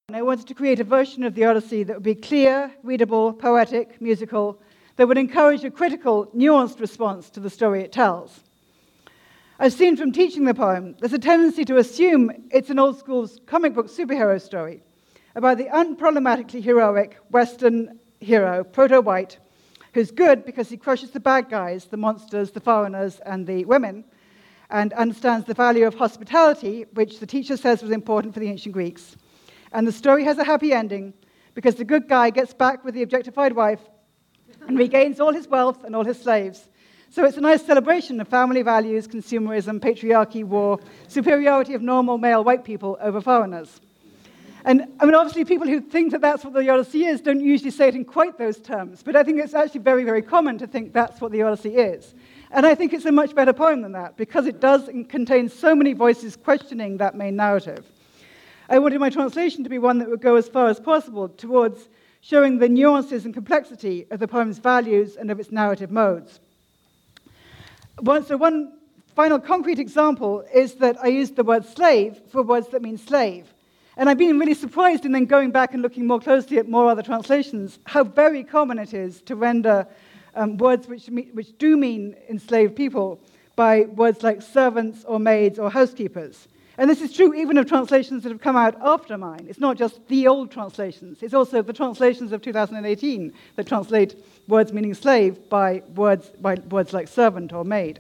I wanted to create a version of the Odyssey that would be clear, readable, poetic, musical, that would encourage a critical, nuanced response to the story it tells. I've seen from teaching the poem, there's a tendency to assume it's an old school comic book superhero story about the unproblematically heroic Western hero, proto-white, who's good because he crushes the bad guys, the monsters, the foreigners, and the women, and understands the value of hospitality, which the teacher says was important for the ancient Greeks. And the story has a happy ending because the good guy gets back with the objectified wife and regains all his wealth and all his slaves. So it's a nice celebration of family values, consumerism, patriarchy, war, superiority of normal male white people over foreigners. And I mean, obviously, people who think that that's what the Odyssey is don't usually say it in quite those terms, but I think it's actually very, very common to think that's what the Odyssey is. And I think it's a much better poem than that because it does contain so many voices questioning that main narrative. I wanted my translation to be one that would go as far as possible towards showing the nuances and complexity of the poem's values and of its narrative modes. So one final concrete example is that I used the word slave for words that mean slave. And I've been really surprised in then going back and looking more closely at more other translations, how very common it is to render words which do mean enslaved people by words like servants or maids or housekeepers. And this is true even of translations that have come out after mine. It's not just the old translations. It's also the translations of 2018 that translate words meaning slave by words like servant or maid.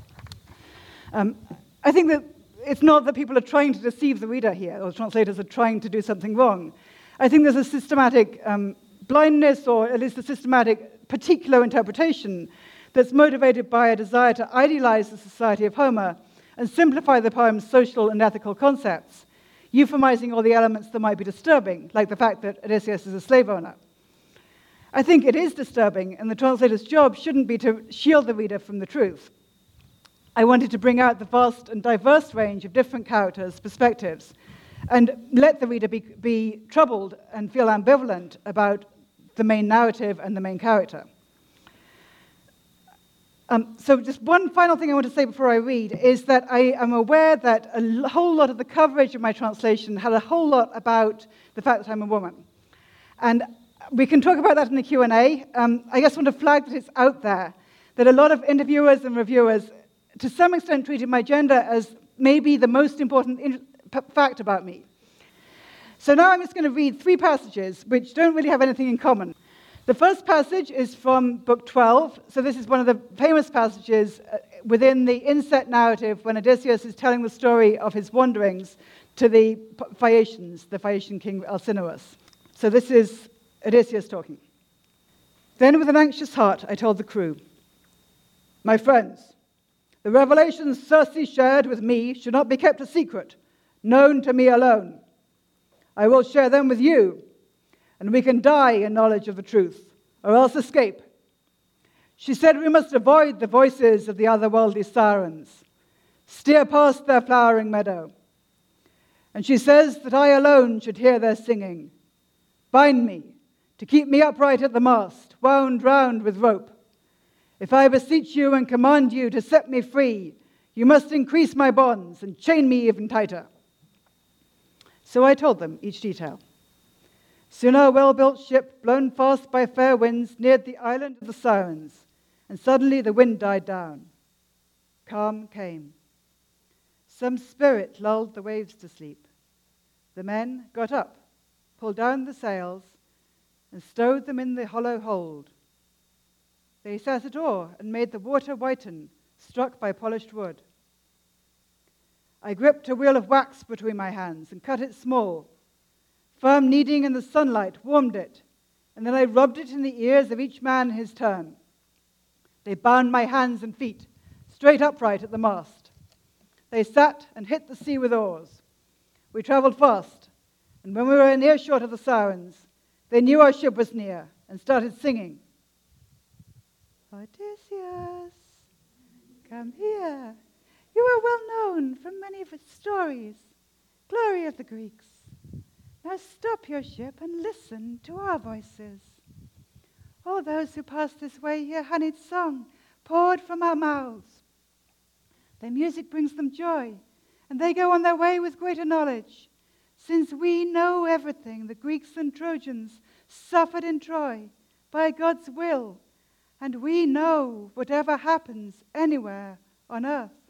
I think that it's not that people are trying to deceive the reader here, or translators are trying to do something wrong. I think there's a systematic blindness, or at least a systematic particular interpretation that's motivated by a desire to idealize the society of Homer and simplify the poem's social and ethical concepts, euphemizing all the elements that might be disturbing, like the fact that Odysseus is a slave owner. I think it is disturbing, and the translator's job shouldn't be to shield the reader from the truth. I wanted to bring out the vast and diverse range of different characters' perspectives and let the reader be troubled and feel ambivalent about the main narrative and the main character. So just one final thing I want to say before I read is that I am aware that a whole lot of the coverage of my translation had a whole lot about the fact that I'm a woman. And we can talk about that in the Q&A. I just want to flag that it's out there, that a lot of interviewers and reviewers to some extent treated my gender as maybe the most important fact about me. So now I'm just going to read 3 passages which don't really have anything in common. The first passage is from Book 12. So this is one of the famous passages within the inset narrative when Odysseus is telling the story of his wanderings to the Phaeacians, the Phaeacian king Alcinous. So this is Odysseus talking. Then with an anxious heart I told the crew, "My friends, the revelations Circe shared with me should not be kept a secret, known to me alone. I will share them with you, and we can die in knowledge of the truth, or else escape. She said we must avoid the voices of the otherworldly sirens, steer past their flowering meadow. And she says that I alone should hear their singing. Bind me, to keep me upright at the mast, wound round with rope. If I beseech you and command you to set me free, you must increase my bonds and chain me even tighter." So I told them each detail. Soon our well-built ship, blown fast by fair winds, neared the island of the Sirens, and suddenly the wind died down. Calm came. Some spirit lulled the waves to sleep. The men got up, pulled down the sails, and stowed them in the hollow hold. They sat at oar and made the water whiten, struck by polished wood. I gripped a wheel of wax between my hands and cut it small. Firm kneading in the sunlight warmed it, and then I rubbed it in the ears of each man in his turn. They bound my hands and feet, straight upright at the mast. They sat and hit the sea with oars. We traveled fast, and when we were in earshot of the Sirens, they knew our ship was near and started singing. "Odysseus, come here. You are well known from many of its stories, glory of the Greeks. Now stop your ship and listen to our voices. All those who pass this way hear honeyed song poured from our mouths. Their music brings them joy, and they go on their way with greater knowledge. since we know everything the Greeks and Trojans suffered in Troy by God's will, and we know whatever happens anywhere on earth.